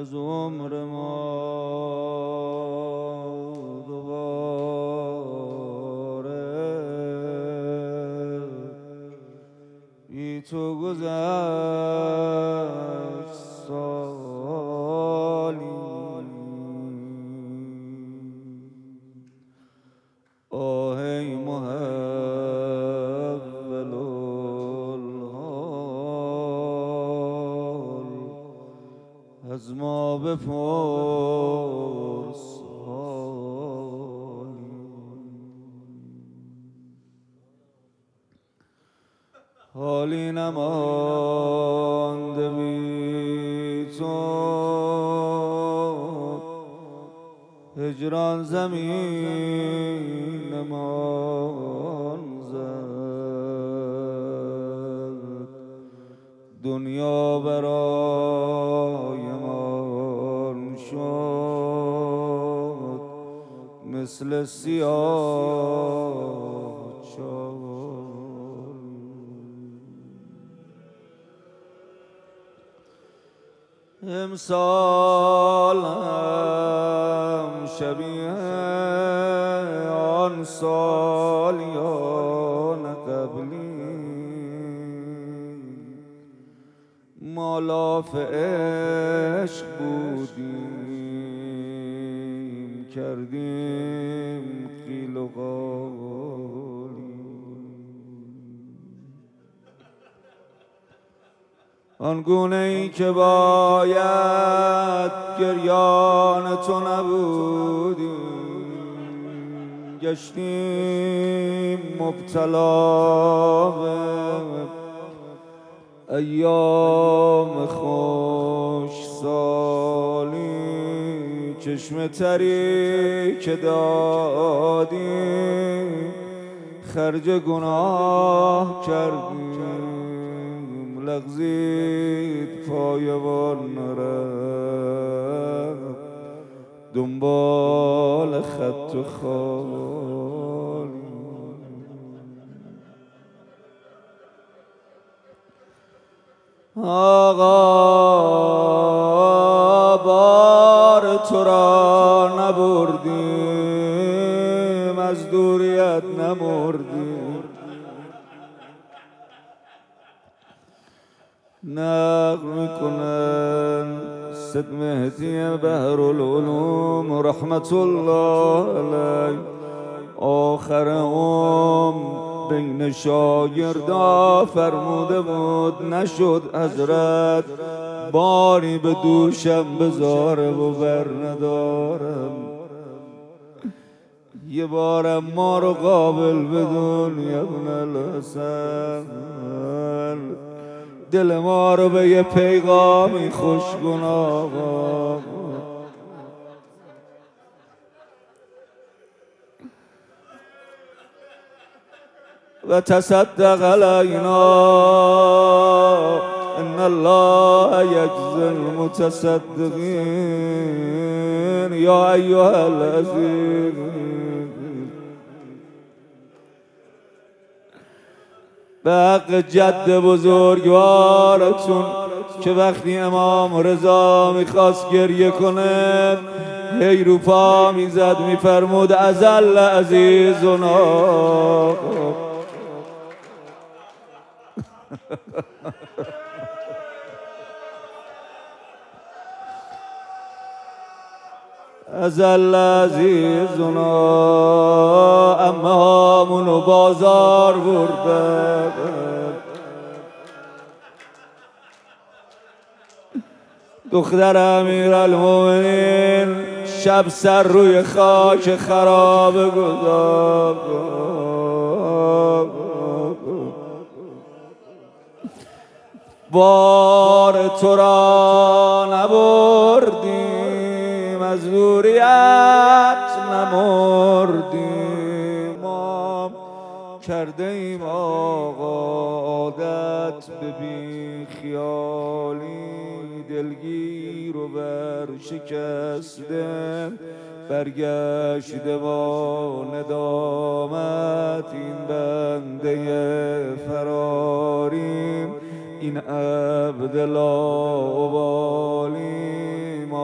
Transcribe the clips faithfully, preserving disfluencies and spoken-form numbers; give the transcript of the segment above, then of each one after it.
از عمر ما دوباره بی تو گذشت سالی. آه ای محول الحال از ما بپرس حالی. حالی نمانده بی تو، هجران زمین مان زد، دنیا برایمان شد مثل سیاه چال. امسال هم شبیه آن سالیان قبلی، ما لاف عشق بودیم کردیم قیل و قالی. آنگونه ای که باید گریان تو نبودیم، گشتیم مبتلا به ایام خوش سالی. چشم تری که دادیم خرج گناه کردیم، لغزید پایمان نرفت دنبال خط و خالی. آقا بار تو را نبردیم، از دوریت نمردیم، نقل میکنن سید مهدی بحرالعلوم رحمت الله علیه آخر عمر بین شاگردا فرموده بود نشد حضرت باری به دوشم بذاره و بر ندارم، یه بارم ما رو قابل بدون یا ابن الحسن، دل ما رو به یه پیغامی خوش کن آقا. و تصدق علینا ان الله یجزی المتصدقین یا ایها العزیز. به حق جد بزرگوارتون که وقتی امام رضا میخواست گریه کنه هی رو پا میزد میفرمود ازل عزیزنا. ازل عزیزنا اما همونو بازار برده، دختر امیرالمومنین شب سر روی خاک خرابه گذاشت، بار تو را نبردیم از ذوریت نمردیم، ما کرده ایم آقا عادت به بی خیالی، دلگیر و بر شکسته برگشته با ندامت این بنده فراریم، این عبد لاابالی ما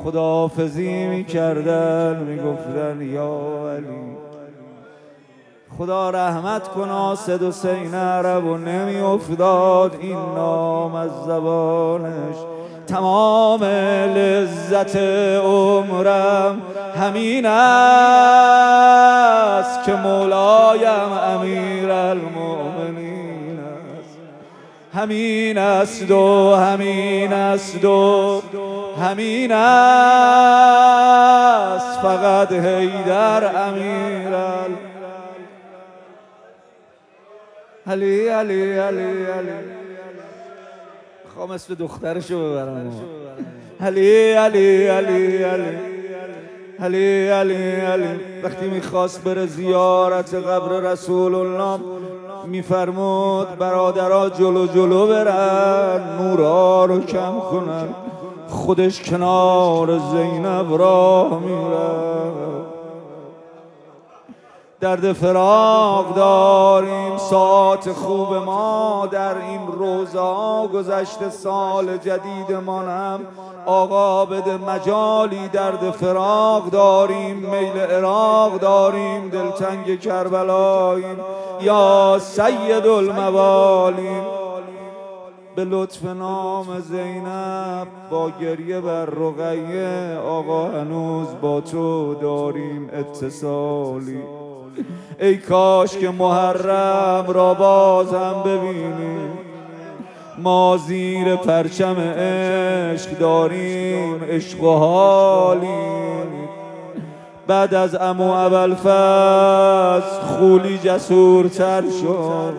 خداحافظی میکردن میگفتن یا علی. خدا رحمت کن آسد حسین عرب و نمی افتاد این نام از زبانش. تمام لذت عمرم همین است که مولایم امیر المؤمنین است. همین است و همین است و همین است فقط حیدر امیر علی علی علی علی. خوام اسم دخترشو ببرم. علی علی علی علی علی علی علی. وقتی میخواست بره زیارت قبر رسول الله میفرمود برادرها جلو جلو برن، نورا رو کم کنن، خودش کنار زینب راه میره. درد فراق داریم، ساعت خوب ما در این روزا گذشته. سال جدیدمان هم آقا بده مجالی درد فراق داریم، میل عراق داریم، دلتنگ کربلاییم. یا سید الموالیم به لطف نام زینب با گریه بر رقیه آقا هنوز با تو داریم اتصالی. ای کاش که محرم را باز هم ببینیم، ما زیر پرچم عشق داریم عشق و حالیم. بعد از عمو ابوالفضل خولی جسورتر شد،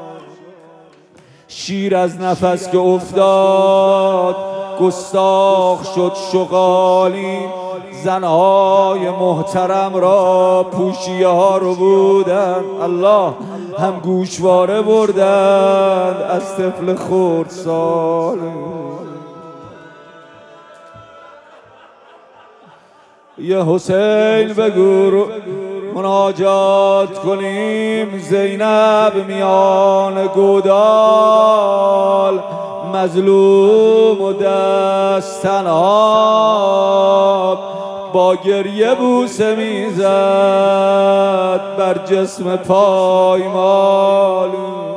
شیر از نفس که افتاد گستاخ شد شغالی. زنهای محترم را پوشیه ها رو بودن، الله هم گوشواره بردن از طفل خردسال. یه حسین بگو مناجات کنیم، زینب میان گودال مظلوم و دست تنها با گریه بوسه میزد بر جسم پایمال.